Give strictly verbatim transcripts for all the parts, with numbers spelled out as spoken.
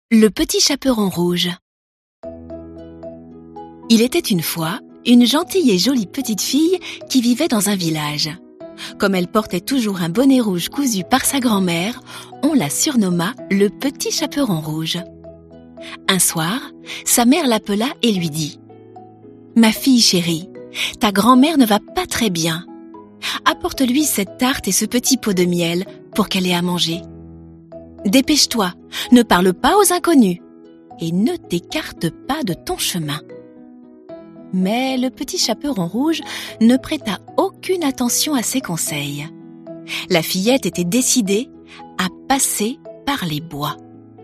Le petit chaperon rouge. Il était une fois une gentille et jolie petite fille qui vivait dans un village. Comme elle portait toujours un bonnet rouge cousu par sa grand-mère, on la surnomma le petit chaperon rouge. Un soir, sa mère l'appela et lui dit « Ma fille chérie, ta grand-mère ne va pas très bien. Apporte-lui cette tarte et ce petit pot de miel pour qu'elle ait à manger. Dépêche-toi, ne parle pas aux inconnus et ne t'écarte pas de ton chemin. » Mais le petit chaperon rouge ne prêta aucune attention à ses conseils. La fillette était décidée à passer par les bois.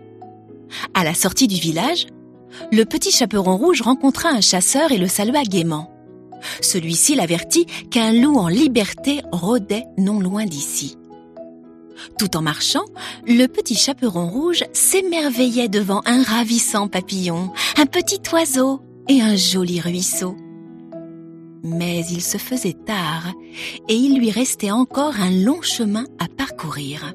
À la sortie du village, le petit chaperon rouge rencontra un chasseur et le salua gaiement. Celui-ci l'avertit qu'un loup en liberté rôdait non loin d'ici. Tout en marchant, le petit chaperon rouge s'émerveillait devant un ravissant papillon, un petit oiseau et un joli ruisseau. Mais il se faisait tard et il lui restait encore un long chemin à parcourir.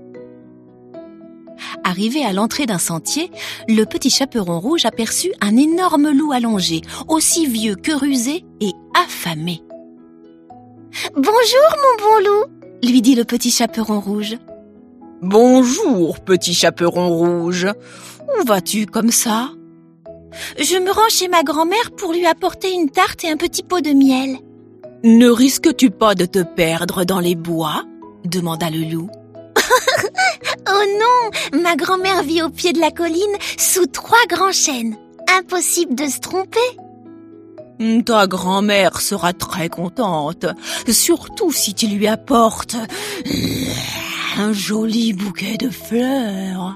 Arrivé à l'entrée d'un sentier, le petit chaperon rouge aperçut un énorme loup allongé, aussi vieux que rusé et affamé. « Bonjour, mon bon loup !» lui dit le petit chaperon rouge. « Bonjour, petit chaperon rouge. Où vas-tu comme ça ?»« Je me rends chez ma grand-mère pour lui apporter une tarte et un petit pot de miel. »« Ne risques-tu pas de te perdre dans les bois ?» demanda le loup. « Oh non, ma grand-mère vit au pied de la colline sous trois grands chênes. Impossible de se tromper. » « Ta grand-mère sera très contente, surtout si tu lui apportes un joli bouquet de fleurs. »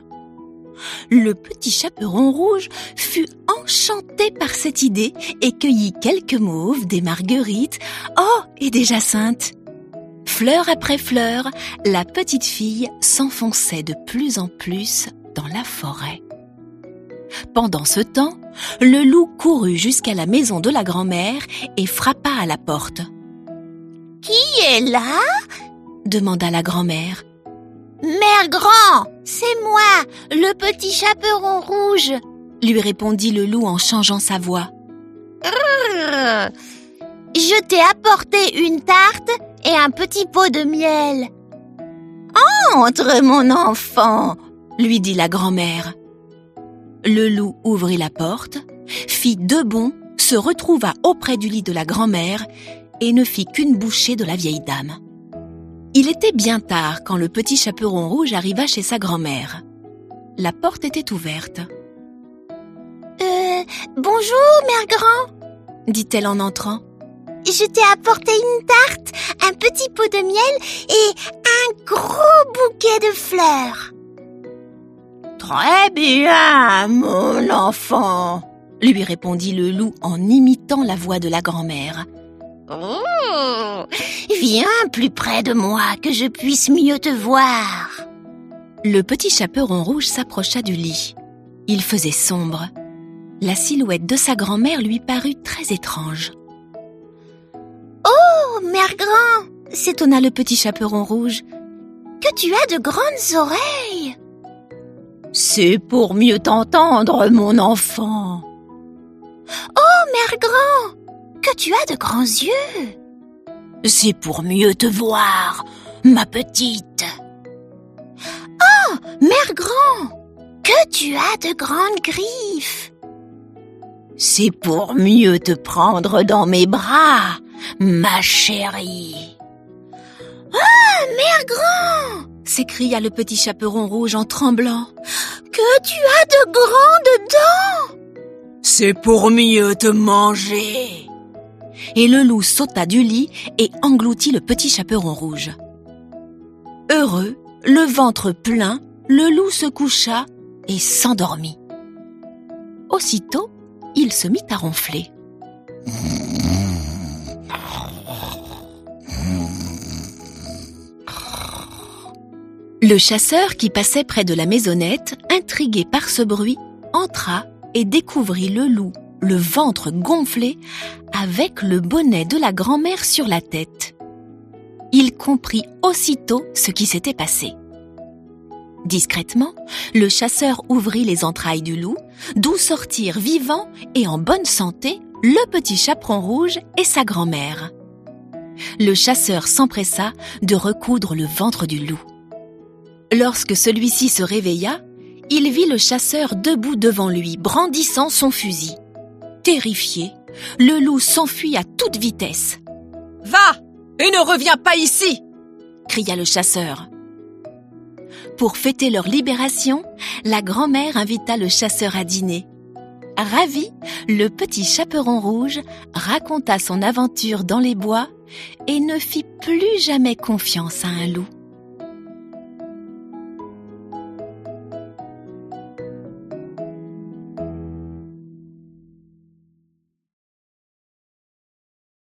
Le petit chaperon rouge fut enchanté par cette idée et cueillit quelques mauves, des marguerites, oh, et des jacinthes. Fleur après fleur, la petite fille s'enfonçait de plus en plus dans la forêt. Pendant ce temps, le loup courut jusqu'à la maison de la grand-mère et frappa à la porte. « Qui est là ?» demanda la grand-mère. « Mère grand, c'est moi, le petit chaperon rouge !» lui répondit le loup en changeant sa voix. « Je t'ai apporté une tarte et un petit pot de miel. »« Entre, mon enfant !» lui dit la grand-mère. Le loup ouvrit la porte, fit deux bonds, se retrouva auprès du lit de la grand-mère et ne fit qu'une bouchée de la vieille dame. Il était bien tard quand le petit chaperon rouge arriva chez sa grand-mère. La porte était ouverte. « Euh, bonjour, mère grand !» dit-elle en entrant. « Je t'ai apporté une tarte, un petit pot de miel et un gros bouquet de fleurs. »« Très bien, mon enfant !» lui répondit le loup en imitant la voix de la grand-mère. « Oh, viens plus près de moi que je puisse mieux te voir. » Le petit chaperon rouge s'approcha du lit. Il faisait sombre. La silhouette de sa grand-mère lui parut très étrange. « Oh, mère grand !» s'étonna le petit chaperon rouge. « Que tu as de grandes oreilles !»« C'est pour mieux t'entendre, mon enfant. »« Oh, mère grand !» Que tu as de grands yeux. »« C'est pour mieux te voir, ma petite. »« Oh, mère grand, que tu as de grandes griffes. »« C'est pour mieux te prendre dans mes bras, ma chérie. »« Ah, mère grand !» s'écria le petit chaperon rouge en tremblant. « Que tu as de grandes dents. »« C'est pour mieux te manger. » Et le loup sauta du lit et engloutit le petit chaperon rouge. Heureux, le ventre plein, le loup se coucha et s'endormit. Aussitôt, il se mit à ronfler. Le chasseur qui passait près de la maisonnette, intrigué par ce bruit, entra et découvrit le loup, le ventre gonflé, avec le bonnet de la grand-mère sur la tête. Il comprit aussitôt ce qui s'était passé. Discrètement, le chasseur ouvrit les entrailles du loup, d'où sortirent vivants et en bonne santé le petit chaperon rouge et sa grand-mère. Le chasseur s'empressa de recoudre le ventre du loup. Lorsque celui-ci se réveilla, il vit le chasseur debout devant lui, brandissant son fusil. Terrifié, le loup s'enfuit à toute vitesse. « Va et ne reviens pas ici !» cria le chasseur. Pour fêter leur libération, la grand-mère invita le chasseur à dîner. Ravi, le petit chaperon rouge raconta son aventure dans les bois et ne fit plus jamais confiance à un loup.